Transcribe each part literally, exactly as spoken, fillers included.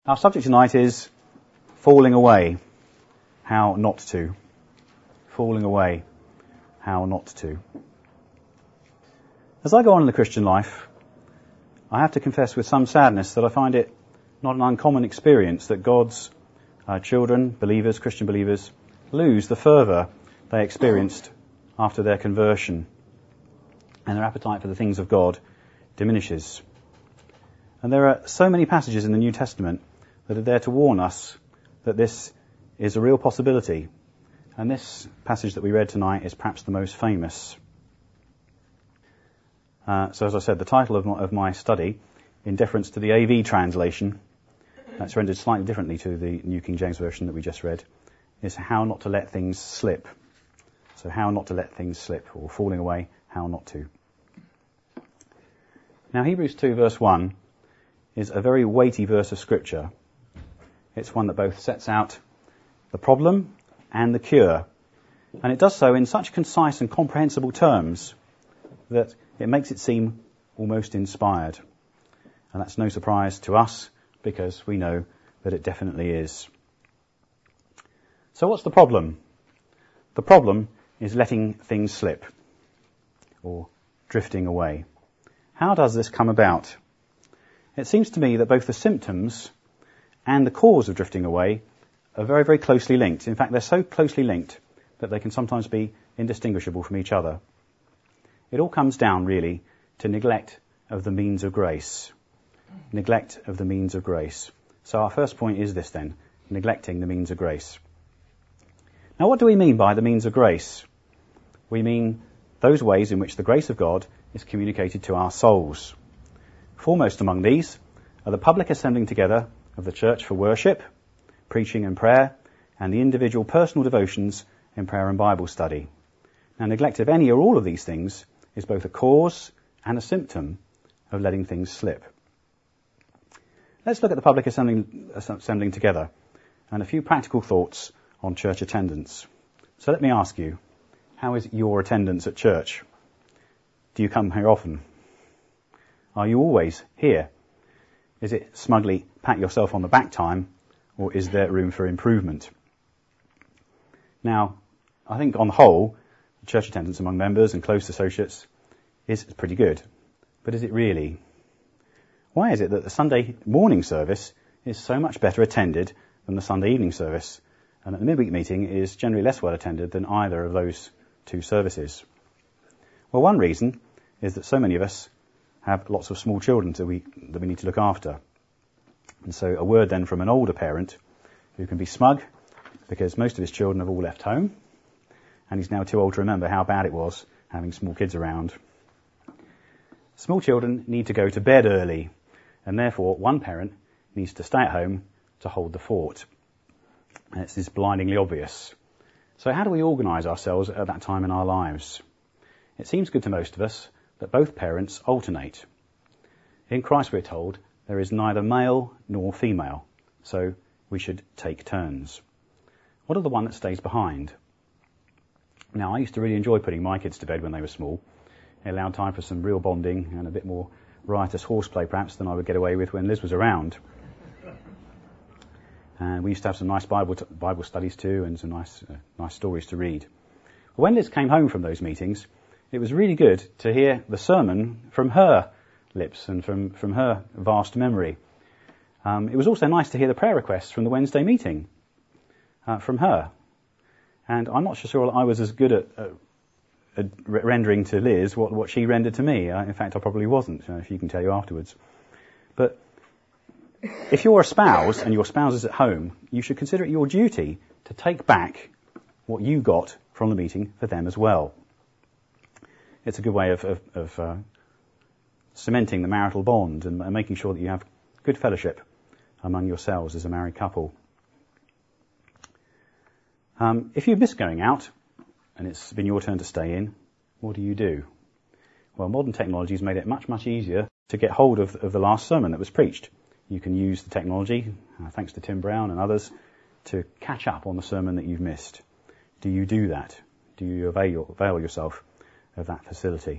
Our subject tonight is falling away, how not to. Falling away, how not to. As I go on in the Christian life, I have to confess with some sadness that I find it not an uncommon experience that God's uh, children, believers, Christian believers, lose the fervour they experienced after their conversion, and their appetite for the things of God diminishes. And there are so many passages in the New Testament that are there to warn us that this is a real possibility. And this passage that we read tonight is perhaps the most famous. Uh, so as I said, the title of my, of my study, in deference to the A V translation, that's rendered slightly differently to the New King James Version that we just read, is How Not to Let Things Slip. So how not to let things slip, or falling away, how not to. Now Hebrews two verse one is a very weighty verse of Scripture. It's one that both sets out the problem and the cure. And it does so in such concise and comprehensible terms that it makes it seem almost inspired. And that's no surprise to us, because we know that it definitely is. So what's the problem? The problem is letting things slip, or drifting away. How does this come about? It seems to me that both the symptoms and the cause of drifting away are very, very closely linked. In fact, they're so closely linked that they can sometimes be indistinguishable from each other. It all comes down, really, to neglect of the means of grace. Neglect of the means of grace. So our first point is this then, neglecting the means of grace. Now, what do we mean by the means of grace? We mean those ways in which the grace of God is communicated to our souls. Foremost among these are the public assembling together of the church for worship, preaching and prayer, and the individual personal devotions in prayer and Bible study. Now, neglect of any or all of these things is both a cause and a symptom of letting things slip. Let's look at the public assembling, assembling together and a few practical thoughts on church attendance. So let me ask you, how is your attendance at church? Do you come here often? Are you always here? Is it smugly pat yourself on the back time, or is there room for improvement? Now, I think on the whole, church attendance among members and close associates is pretty good. But is it really? Why is it that the Sunday morning service is so much better attended than the Sunday evening service, and that the midweek meeting is generally less well attended than either of those two services? Well, one reason is that so many of us have lots of small children that we that we need to look after. And so a word then from an older parent who can be smug because most of his children have all left home, and he's now too old to remember how bad it was having small kids around. Small children need to go to bed early, and therefore one parent needs to stay at home to hold the fort. And this is blindingly obvious. So how do we organise ourselves at that time in our lives? It seems good to most of us that both parents alternate. In Christ, we're told, there is neither male nor female, so we should take turns. What of the one that stays behind? Now, I used to really enjoy putting my kids to bed when they were small. It allowed time for some real bonding and a bit more riotous horseplay, perhaps, than I would get away with when Liz was around. And we used to have some nice Bible t- Bible studies too, and some nice uh, nice stories to read. When Liz came home from those meetings, it was really good to hear the sermon from her lips and from, from her vast memory. Um, it was also nice to hear the prayer requests from the Wednesday meeting uh, from her. And I'm not sure I was as good at, at, at rendering to Liz what, what she rendered to me. Uh, in fact, I probably wasn't, uh, if you can tell you afterwards. But if you're a spouse and your spouse is at home, you should consider it your duty to take back what you got from the meeting for them as well. It's a good way of, of, of uh, cementing the marital bond and, and making sure that you have good fellowship among yourselves as a married couple. Um, if you've missed going out and it's been your turn to stay in, what do you do? Well, modern technology has made it much, much easier to get hold of, of the last sermon that was preached. You can use the technology, uh, thanks to Tim Brown and others, to catch up on the sermon that you've missed. Do you do that? Do you avail, avail yourself of that facility?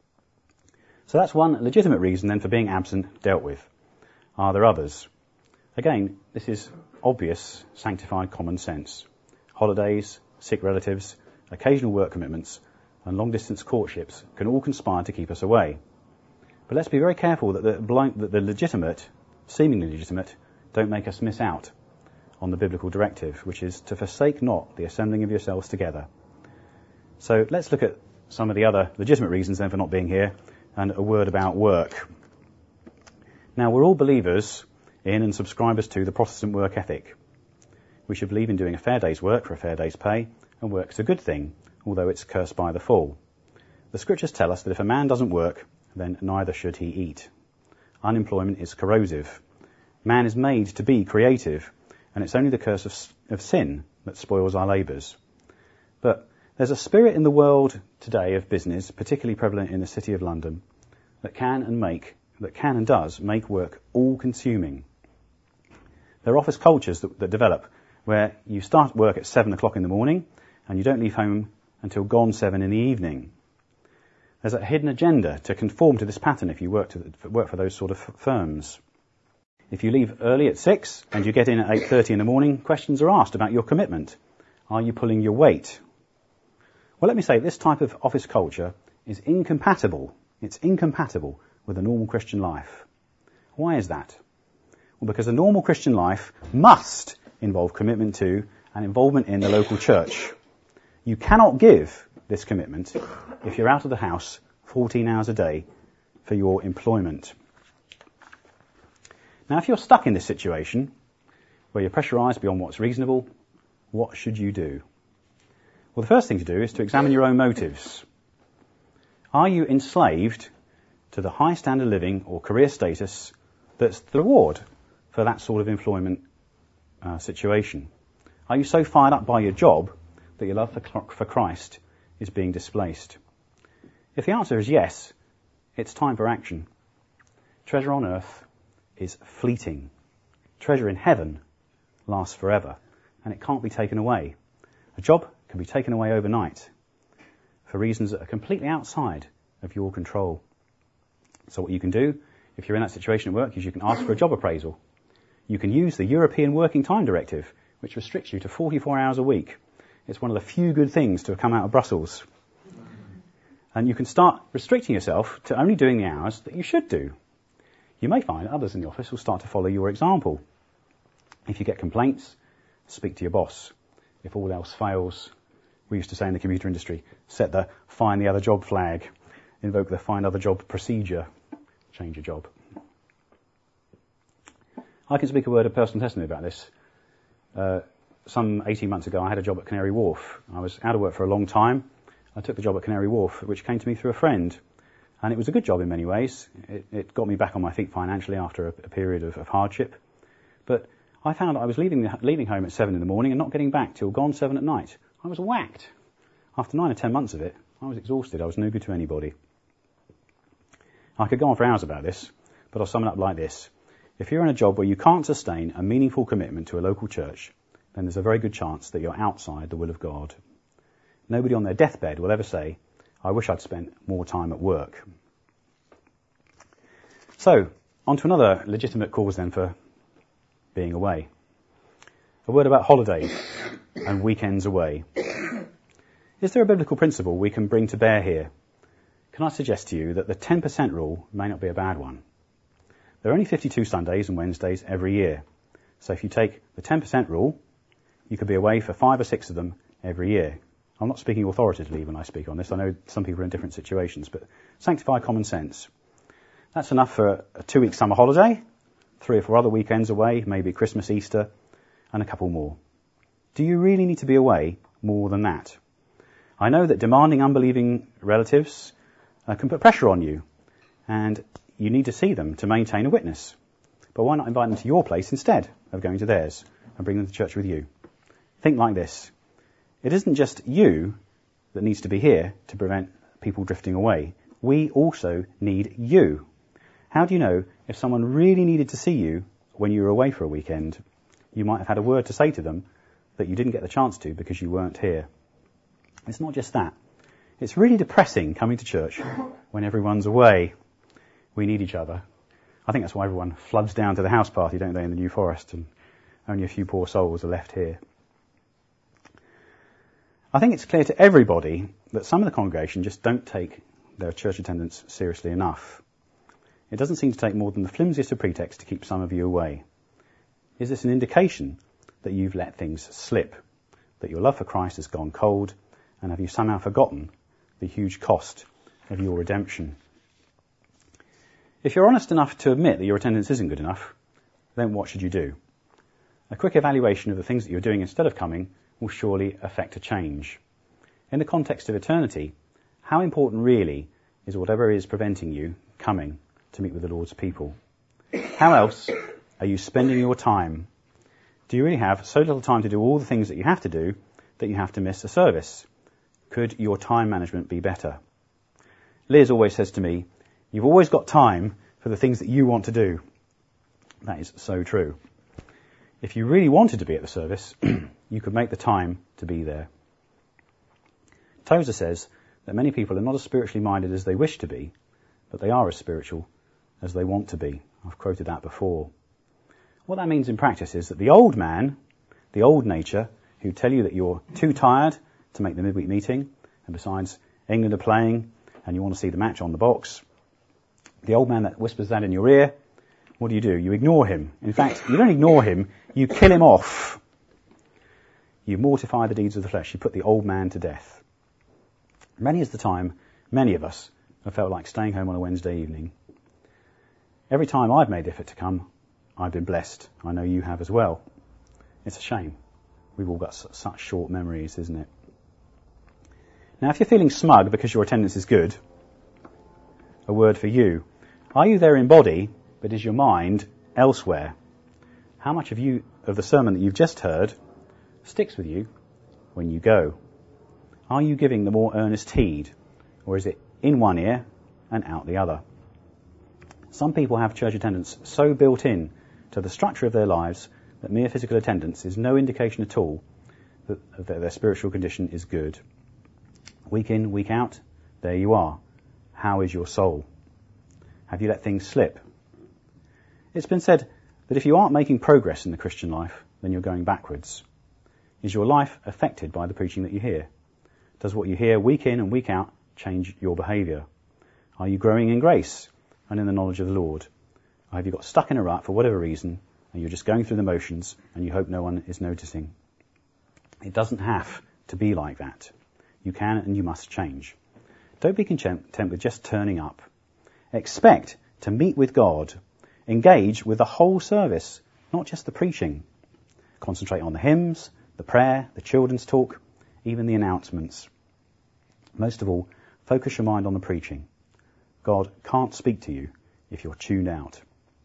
So that's one legitimate reason then for being absent dealt with. Are there others? Again, this is obvious, sanctified common sense. Holidays, sick relatives, occasional work commitments, and long-distance courtships can all conspire to keep us away. But let's be very careful that the, blind, that the legitimate, seemingly legitimate, don't make us miss out on the biblical directive, which is to forsake not the assembling of yourselves together. So let's look at some of the other legitimate reasons then for not being here, and a word about work. Now, we're all believers in and subscribers to the Protestant work ethic. We should believe in doing a fair day's work for a fair day's pay, and work's a good thing, although it's cursed by the fall. The scriptures tell us that if a man doesn't work, then neither should he eat. Unemployment is corrosive. Man is made to be creative, and it's only the curse of, of sin that spoils our labours. But there's a spirit in the world today of business, particularly prevalent in the City of London, that can and make, that can and does make work all-consuming. There are office cultures that, that develop where you start work at seven o'clock in the morning and you don't leave home until gone seven in the evening. There's a hidden agenda to conform to this pattern if you work, to, work for those sort of firms. If you leave early at six and you get in at eight thirty in the morning, questions are asked about your commitment. Are you pulling your weight? Well, let me say, this type of office culture is incompatible. It's incompatible with a normal Christian life. Why is that? Well, because a normal Christian life must involve commitment to and involvement in the local church. You cannot give this commitment if you're out of the house fourteen hours a day for your employment. Now, if you're stuck in this situation, where you're pressurised beyond what's reasonable, what should you do? Well, the first thing to do is to examine your own motives. Are you enslaved to the high standard of living or career status that's the reward for that sort of employment uh, situation? Are you so fired up by your job that your love for, for Christ is being displaced? If the answer is yes, it's time for action. Treasure on earth is fleeting. Treasure in heaven lasts forever, and it can't be taken away. A job can be taken away overnight for reasons that are completely outside of your control. So what you can do, if you're in that situation at work, is you can ask for a job appraisal. You can use the European Working Time Directive, which restricts you to forty-four hours a week. It's one of the few good things to have come out of Brussels. And you can start restricting yourself to only doing the hours that you should do. You may find others in the office will start to follow your example. If you get complaints, speak to your boss. If all else fails, we used to say in the computer industry, set the find the other job flag, invoke the find other job procedure, change your job. I can speak a word of personal testimony about this. Uh, some eighteen months ago, I had a job at Canary Wharf. I was out of work for a long time. I took the job at Canary Wharf, which came to me through a friend. And it was a good job in many ways. It, it got me back on my feet financially after a, a period of, of hardship. But I found that I was leaving, the, leaving home at seven in the morning and not getting back till gone seven at night. I was whacked. After nine or ten months of it, I was exhausted. I was no good to anybody. I could go on for hours about this, but I'll sum it up like this. If you're in a job where you can't sustain a meaningful commitment to a local church, then there's a very good chance that you're outside the will of God. Nobody on their deathbed will ever say, I wish I'd spent more time at work. So, on to another legitimate cause then for being away. A word about holidays and weekends away. Is there a biblical principle we can bring to bear here? Can I suggest to you that the ten percent rule may not be a bad one? There are only fifty-two Sundays and Wednesdays every year. So if you take the ten percent rule, you could be away for five or six of them every year. I'm not speaking authoritatively when I speak on this. I know some people are in different situations, but sanctify common sense. That's enough for a two-week summer holiday, three or four other weekends away, maybe Christmas, Easter, and a couple more. Do you really need to be away more than that? I know that demanding unbelieving relatives uh, can put pressure on you, and you need to see them to maintain a witness. But why not invite them to your place instead of going to theirs and bring them to church with you? Think like this. It isn't just you that needs to be here to prevent people drifting away. We also need you. How do you know if someone really needed to see you when you were away for a weekend? You might have had a word to say to them that you didn't get the chance to because you weren't here. It's not just that. It's really depressing coming to church when everyone's away. We need each other. I think that's why everyone floods down to the house party, don't they, in the New Forest, and only a few poor souls are left here. I think it's clear to everybody that some of the congregation just don't take their church attendance seriously enough. It doesn't seem to take more than the flimsiest of pretexts to keep some of you away. Is this an indication that you've let things slip, that your love for Christ has gone cold, and have you somehow forgotten the huge cost of your redemption? If you're honest enough to admit that your attendance isn't good enough, then what should you do? A quick evaluation of the things that you're doing instead of coming will surely affect a change. In the context of eternity, how important really is whatever is preventing you coming to meet with the Lord's people? How else are you spending your time? Do you really have so little time to do all the things that you have to do that you have to miss a service? Could your time management be better? Liz always says to me, you've always got time for the things that you want to do. That is so true. If you really wanted to be at the service, you could make the time to be there. Tozer says that many people are not as spiritually minded as they wish to be, but they are as spiritual as they want to be. I've quoted that before. What that means in practice is that the old man, the old nature, who tell you that you're too tired to make the midweek meeting, and besides, England are playing, and you want to see the match on the box, the old man that whispers that in your ear, what do you do? You ignore him. In fact, you don't ignore him, you kill him off. You mortify the deeds of the flesh. You put the old man to death. Many is the time, many of us have felt like staying home on a Wednesday evening. Every time I've made the effort to come, I've been blessed. I know you have as well. It's a shame. We've all got such short memories, isn't it? Now, if you're feeling smug because your attendance is good, a word for you. Are you there in body, but is your mind elsewhere? How much of you of the sermon that you've just heard sticks with you when you go? Are you giving the more earnest heed, or is it in one ear and out the other? Some people have church attendance so built in to the structure of their lives that mere physical attendance is no indication at all that, that their spiritual condition is good. Week in, week out, there you are. How is your soul? Have you let things slip? It's been said that if you aren't making progress in the Christian life, then you're going backwards. Is your life affected by the preaching that you hear? Does what you hear week in and week out change your behaviour? Are you growing in grace and in the knowledge of the Lord? Or have you got stuck in a rut for whatever reason and you're just going through the motions and you hope no one is noticing? It doesn't have to be like that. You can and you must change. Don't be content with just turning up. Expect to meet with God. Engage with the whole service, not just the preaching. Concentrate on the hymns, the prayer, the children's talk, even the announcements. Most of all, focus your mind on the preaching. God can't speak to you if you're tuned out.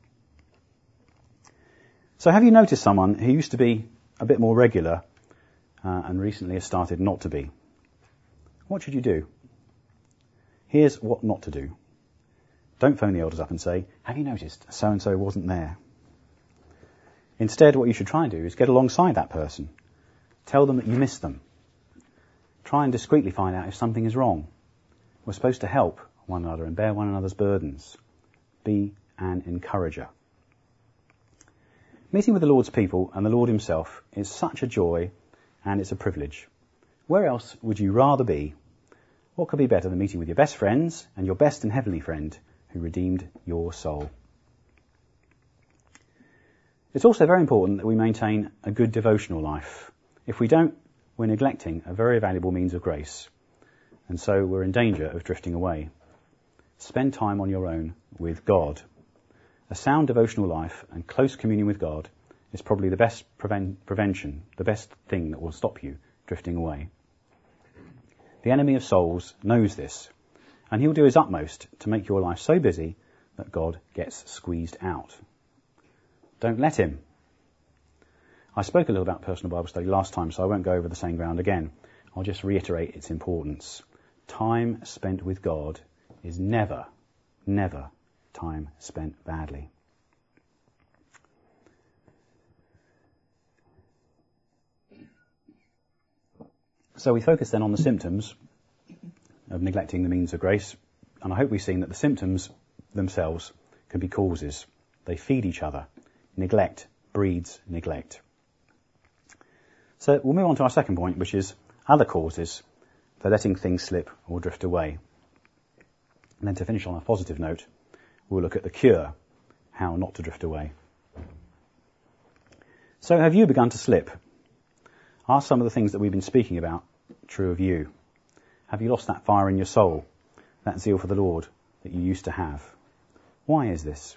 So have you noticed someone who used to be a bit more regular uh, and recently has started not to be? What should you do? Here's what not to do. Don't phone the elders up and say, have you noticed so-and-so wasn't there? Instead, what you should try and do is get alongside that person. Tell them that you miss them. Try and discreetly find out if something is wrong. We're supposed to help one another and bear one another's burdens. Be an encourager. Meeting with the Lord's people and the Lord himself is such a joy and it's a privilege. Where else would you rather be? What could be better than meeting with your best friends and your best and heavenly friend who redeemed your soul? It's also very important that we maintain a good devotional life. If we don't, we're neglecting a very valuable means of grace, and so we're in danger of drifting away. Spend time on your own with God. A sound devotional life and close communion with God is probably the best preven- prevention, the best thing that will stop you drifting away. The enemy of souls knows this, and he'll do his utmost to make your life so busy that God gets squeezed out. Don't let him. I spoke a little about personal Bible study last time, so I won't go over the same ground again. I'll just reiterate its importance. Time spent with God is never, never time spent badly. So we focus then on the symptoms of neglecting the means of grace, and I hope we've seen that the symptoms themselves can be causes. They feed each other. Neglect breeds neglect. So we'll move on to our second point, which is other causes for letting things slip or drift away. And then to finish on a positive note, we'll look at the cure, how not to drift away. So have you begun to slip? Are some of the things that we've been speaking about true of you? Have you lost that fire in your soul, that zeal for the Lord that you used to have? Why is this?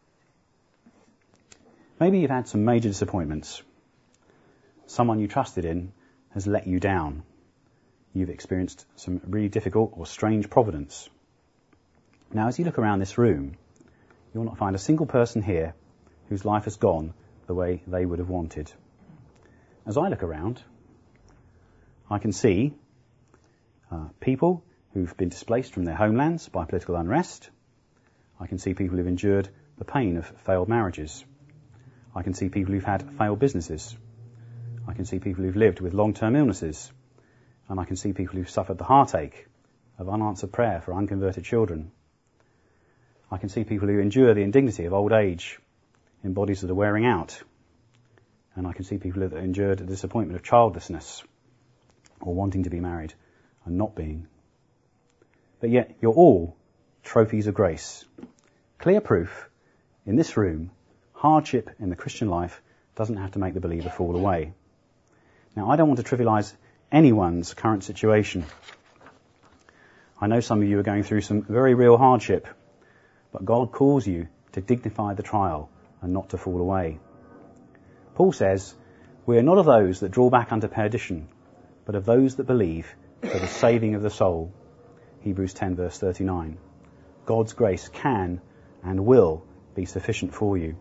Maybe you've had some major disappointments. Someone you trusted in has let you down. You've experienced some really difficult or strange providence. Now, as you look around this room, you'll not find a single person here whose life has gone the way they would have wanted. As I look around, I can see uh, people who've been displaced from their homelands by political unrest. I can see people who've endured the pain of failed marriages. I can see people who've had failed businesses. I can see people who've lived with long-term illnesses. And I can see people who've suffered the heartache of unanswered prayer for unconverted children. I can see people who endure the indignity of old age in bodies that are wearing out. And I can see people that have endured the disappointment of childlessness or wanting to be married and not being. But yet you're all trophies of grace. Clear proof in this room, hardship in the Christian life doesn't have to make the believer fall away. Now, I don't want to trivialise anyone's current situation. I know some of you are going through some very real hardship, but God calls you to dignify the trial and not to fall away. Paul says, "We are not of those that draw back unto perdition, but of those that believe for the saving of the soul." Hebrews ten verse thirty-nine. God's grace can and will be sufficient for you.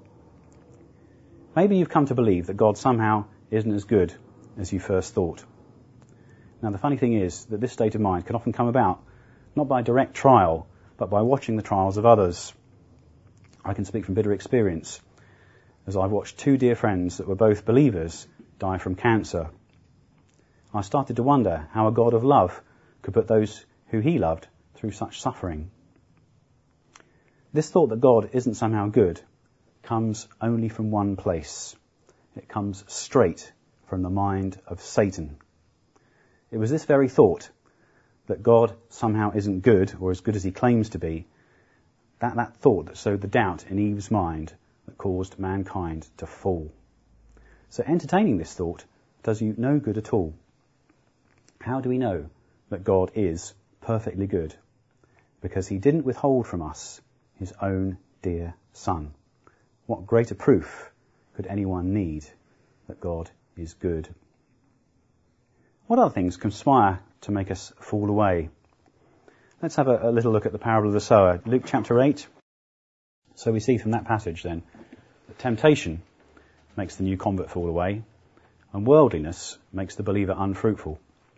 Maybe you've come to believe that God somehow isn't as good as you first thought. Now, the funny thing is that this state of mind can often come about not by direct trial, but by watching the trials of others. I can speak from bitter experience, as I've watched two dear friends that were both believers die from cancer. I started to wonder how a God of love could put those who he loved through such suffering. This thought that God isn't somehow good comes only from one place. It comes straight from the mind of Satan. It was this very thought, that God somehow isn't good or as good as he claims to be, that, that thought that sowed the doubt in Eve's mind that caused mankind to fall. So entertaining this thought does you no good at all. How do we know that God is perfectly good? Because he didn't withhold from us his own dear Son. What greater proof could anyone need that God is good? What other things conspire to make us fall away? Let's have a, a little look at the parable of the sower. Luke chapter eight. So we see from that passage then that temptation makes the new convert fall away and worldliness makes the believer unfruitful.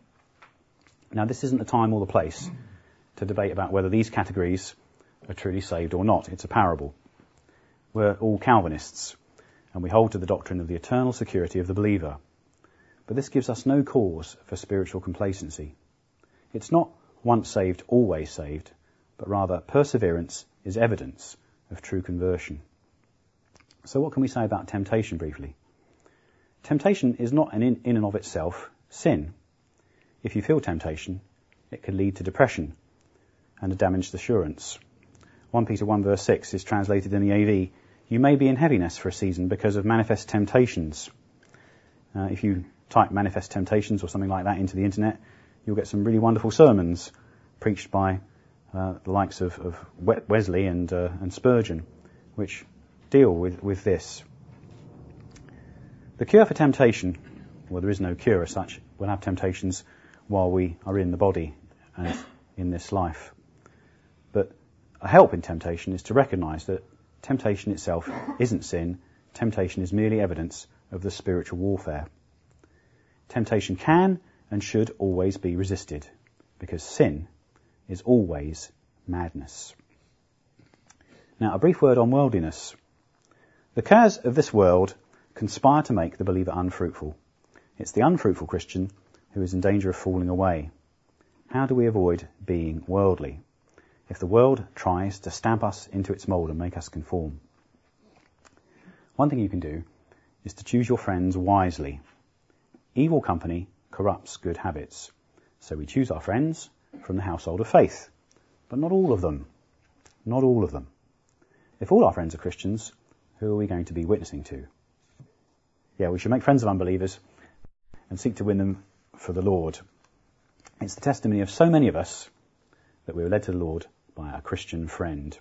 Now, this isn't the time or the place to debate about whether these categories are truly saved or not. It's a parable. We're all Calvinists, and we hold to the doctrine of the eternal security of the believer. But this gives us no cause for spiritual complacency. It's not once saved, always saved, but rather perseverance is evidence of true conversion. So what can we say about temptation briefly? Temptation is not an in, in and of itself sin. If you feel temptation, it can lead to depression and a damaged assurance. First Peter one verse six is translated in the A V, "You may be in heaviness for a season because of manifest temptations." Uh, if you type manifest temptations or something like that into the internet, you'll get some really wonderful sermons preached by uh, the likes of, of Wesley and, uh, and Spurgeon, which deal with, with this. The cure for temptation, well, there is no cure as such. We'll have temptations while we are in the body and in this life. But a help in temptation is to recognise that temptation itself isn't sin. Temptation is merely evidence of the spiritual warfare. Temptation can and should always be resisted, because sin is always madness. Now, a brief word on worldliness. The cares of this world conspire to make the believer unfruitful. It's the unfruitful Christian who is in danger of falling away. How do we avoid being worldly? if the world tries to stamp us into its mould and make us conform. One thing you can do is to choose your friends wisely. Evil company corrupts good habits. So we choose our friends from the household of faith. But not all of them. Not all of them. If all our friends are Christians, who are we going to be witnessing to? Yeah, we should make friends of unbelievers and seek to win them for the Lord. It's the testimony of so many of us that we were led to the Lord by a Christian friend.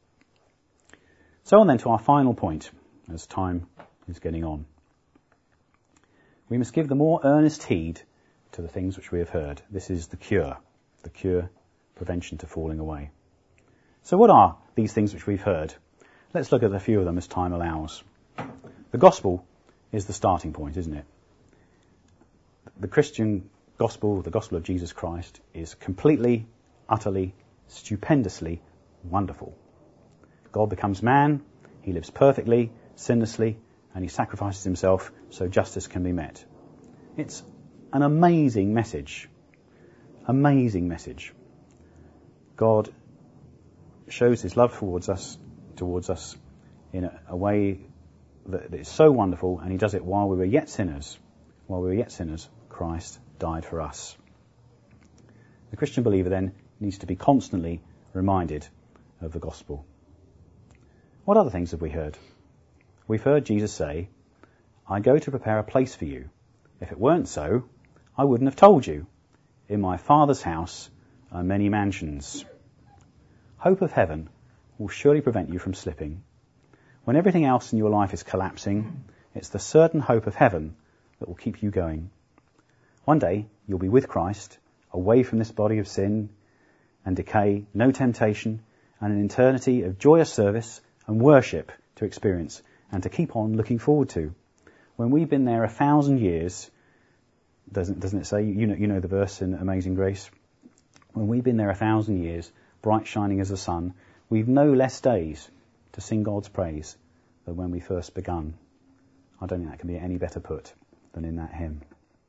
So on then to our final point, as time is getting on. We must give the more earnest heed to the things which we have heard. This is the cure, the cure, prevention to falling away. So what are these things which we've heard? Let's look at a few of them as time allows. The gospel is the starting point, isn't it? The Christian gospel, the gospel of Jesus Christ, is completely, utterly, stupendously wonderful. God becomes man, he lives perfectly, sinlessly, and he sacrifices himself so justice can be met. It's an amazing message. Amazing message. God shows his love towards us, towards us in a, a way that is so wonderful, and he does it while we were yet sinners. While we were yet sinners, Christ died for us. The Christian believer then needs to be constantly reminded of the gospel. What other things have we heard? We've heard Jesus say, I go to prepare a place for you. If it weren't so, I wouldn't have told you. In my Father's house are many mansions. Hope of heaven will surely prevent you from slipping. When everything else in your life is collapsing, it's the certain hope of heaven that will keep you going. One day, you'll be with Christ, away from this body of sin and decay, no temptation, and an eternity of joyous service and worship to experience and to keep on looking forward to. When we've been there a thousand years, doesn't, doesn't it say, you know, you know the verse in Amazing Grace? When we've been there a thousand years, bright shining as the sun, we've no less days to sing God's praise than when we first begun. I don't think that can be any better put than in that hymn.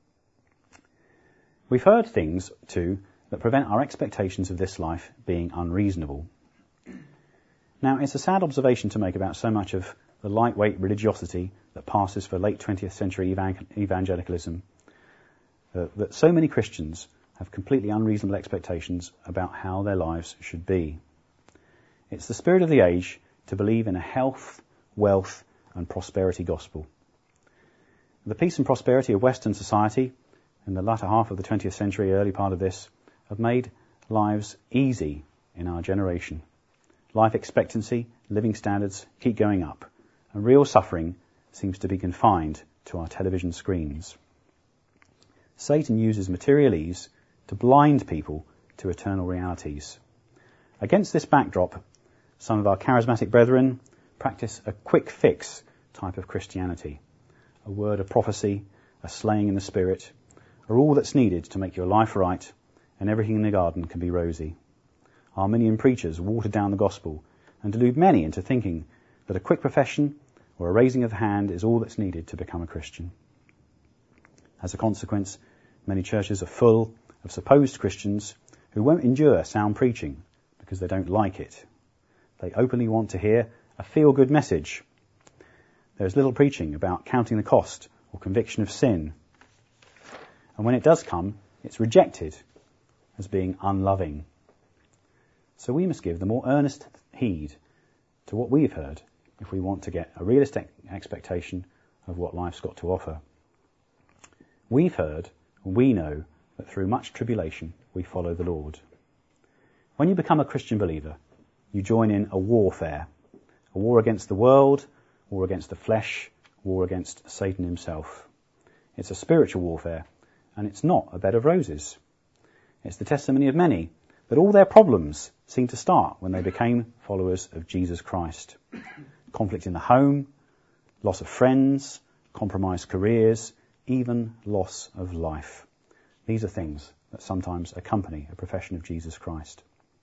We've heard things, too, that prevent our expectations of this life being unreasonable. Now, it's a sad observation to make about so much of the lightweight religiosity that passes for late twentieth century evangelicalism, uh, that so many Christians have completely unreasonable expectations about how their lives should be. It's the spirit of the age to believe in a health, wealth, and prosperity gospel. The peace and prosperity of Western society in the latter half of the twentieth century, early part of this, have made lives easy in our generation. Life expectancy, living standards keep going up, and real suffering seems to be confined to our television screens. Satan uses material ease to blind people to eternal realities. Against this backdrop, some of our charismatic brethren practice a quick fix type of Christianity. A word of prophecy, a slaying in the spirit, are all that's needed to make your life right, and everything in the garden can be rosy. Arminian preachers water down the gospel and delude many into thinking that a quick profession or a raising of the hand is all that's needed to become a Christian. As a consequence, many churches are full of supposed Christians who won't endure sound preaching because they don't like it. They openly want to hear a feel-good message. There's little preaching about counting the cost or conviction of sin. And when it does come, it's rejected as being unloving. So we must give the more earnest heed to what we've heard if we want to get a realistic expectation of what life's got to offer. We've heard, and we know, that through much tribulation we follow the Lord. When you become a Christian believer, you join in a warfare. A war against the world, war against the flesh, war against Satan himself. It's a spiritual warfare, and it's not a bed of roses. It's the testimony of many that all their problems seemed to start when they became followers of Jesus Christ. Conflict in the home, loss of friends, compromised careers, even loss of life. These are things that sometimes accompany a profession of Jesus Christ.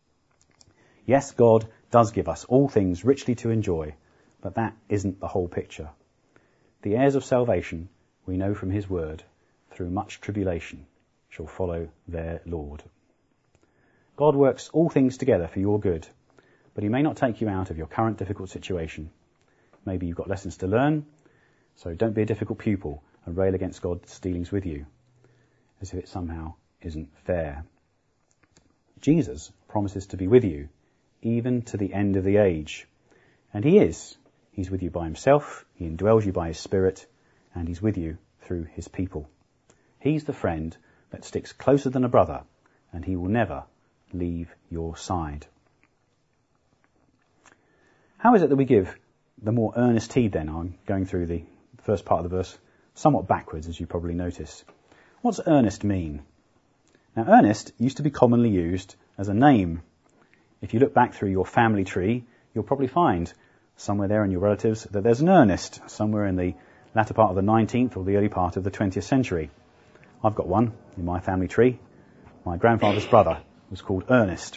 Yes, God does give us all things richly to enjoy, but that isn't the whole picture. The heirs of salvation, we know from his word, through much tribulation shall follow their Lord. God works all things together for your good, but he may not take you out of your current difficult situation. Maybe you've got lessons to learn, so don't be a difficult pupil and rail against God's dealings with you, as if it somehow isn't fair. Jesus promises to be with you, even to the end of the age. And he is. He's with you by himself, he indwells you by his Spirit, and he's with you through his people. He's the friend that sticks closer than a brother, and he will never leave your side. How is it that we give the more earnest heed then? I'm going through the first part of the verse somewhat backwards, as you probably notice. What's earnest mean? Now, earnest used to be commonly used as a name. If you look back through your family tree, you'll probably find somewhere there in your relatives that there's an Ernest, somewhere in the latter part of the nineteenth or the early part of the twentieth century. I've got one in my family tree. My grandfather's brother was called Ernest.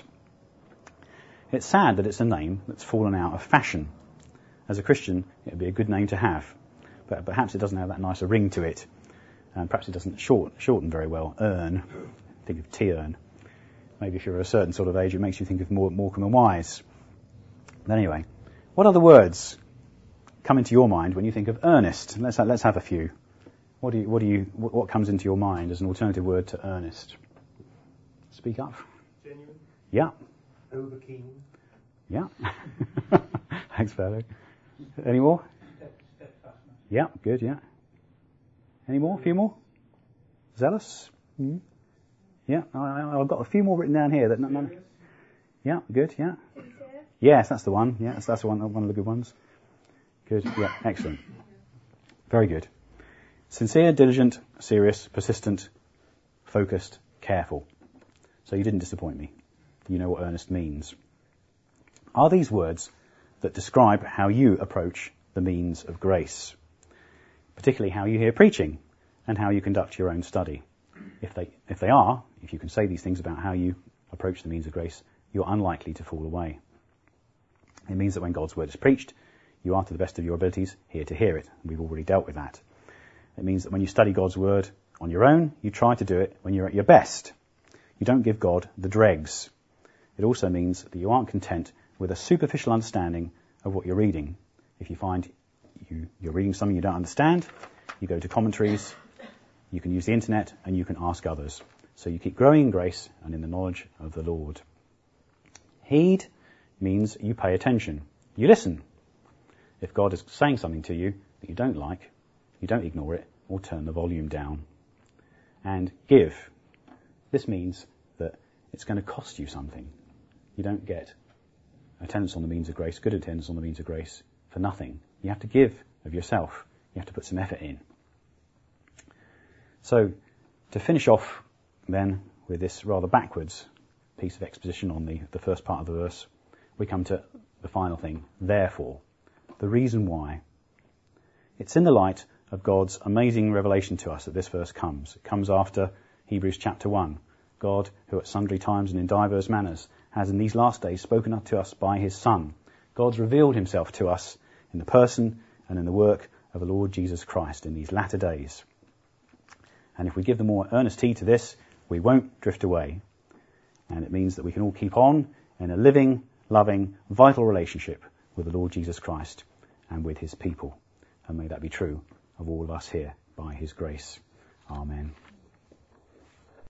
It's sad that it's a name that's fallen out of fashion. As a Christian, it would be a good name to have, but perhaps it doesn't have that nice a ring to it, and perhaps it doesn't short, shorten very well. Ern. Think of T-Ern. Maybe if you're a certain sort of age, it makes you think of Morecambe and Wise. But anyway, what other words come into your mind when you think of earnest? Let's have, let's have a few. What do you, what do you, what comes into your mind as an alternative word to earnest? Speak up. Genuine. Yeah. Overkeen. Yeah. Thanks, Valerie. Any more? Steadfastness. Yeah, good, yeah. Any more? A few more? Zealous? Mm-hmm. Yeah, I, I've got a few more written down here. That none, none. Yeah, good, yeah. Sincere? Yes, that's the one. Yeah, that's, that's the one, one of the good ones. Good, yeah, excellent. Very good. Sincere, diligent, serious, persistent, focused, careful. So you didn't disappoint me. You know what earnest means. Are these words that describe how you approach the means of grace? Particularly how you hear preaching and how you conduct your own study. If they, if they are, if you can say these things about how you approach the means of grace, you're unlikely to fall away. It means that when God's word is preached, you are to the best of your abilities here to hear it. We've already dealt with that. It means that when you study God's word on your own, you try to do it when you're at your best. You don't give God the dregs. It also means that you aren't content with a superficial understanding of what you're reading. If you find you, you're reading something you don't understand, you go to commentaries, you can use the internet, and you can ask others. So you keep growing in grace and in the knowledge of the Lord. Heed means you pay attention. You listen. If God is saying something to you that you don't like, you don't ignore it or turn the volume down. And give. This means that it's going to cost you something. You don't get attendance on the means of grace, good attendance on the means of grace, for nothing. You have to give of yourself. You have to put some effort in. So, to finish off then with this rather backwards piece of exposition on the, the first part of the verse, we come to the final thing, therefore, the reason why. It's in the light of God's amazing revelation to us that this verse comes. It comes after Hebrews chapter one. God, who at sundry times and in divers manners has in these last days spoken up to us by his Son. God's revealed himself to us in the person and in the work of the Lord Jesus Christ in these latter days. And if we give the more earnest heed to this, we won't drift away. And it means that we can all keep on in a living, loving, vital relationship with the Lord Jesus Christ and with his people. And may that be true of all of us here by his grace. Amen.